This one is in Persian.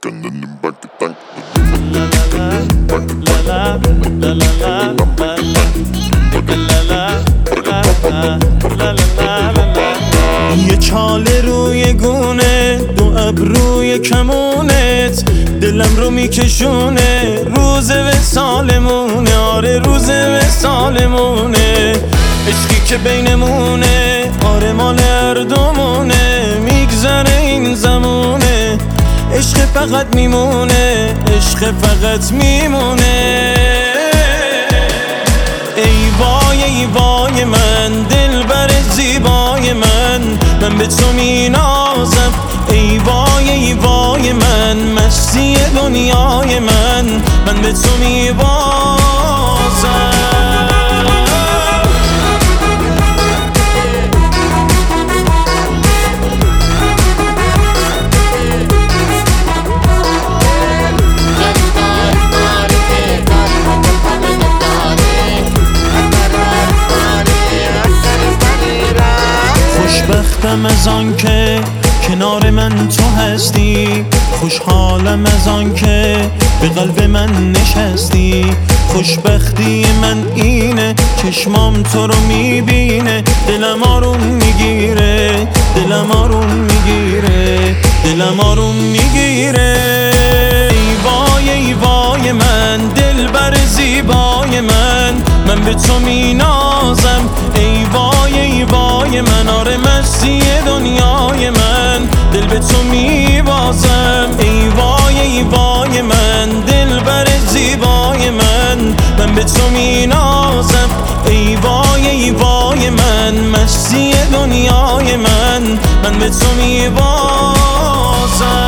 یه چاله روی گونه، دو ابروی کمونت، دلم رو میکشونه. روز وصالمونه، آره روز وصالمونه. عشقی که بینمونه، آره مال هر دومونه. میگذره این زمونه، عشق فقط میمونه، عشق فقط میمونه. ای وای ای وای من، دلبر زیبای من به تو مینازم. ای وای ای وای من، مستی دنیای من به تو میبازم. خوشبختم از آن که کنار من تو هستی، خوشحالم از آن که به قلب من نشستی. خوشبختی من اینه، چشمام تو رو میبینه، دلم آروم میگیره، دلم آروم میگیره، دلم آروم میگیره. ای وای ای وای من، دلبر زیبای من به تو مینازم. ای وای ای وای من، آره مستی دنیای من دل به تو میبازم. ای وای ای وای من، دلبر زیبای من به تو مینازم. ای وای ای وای من، مستی دنیای من به تو میبازم.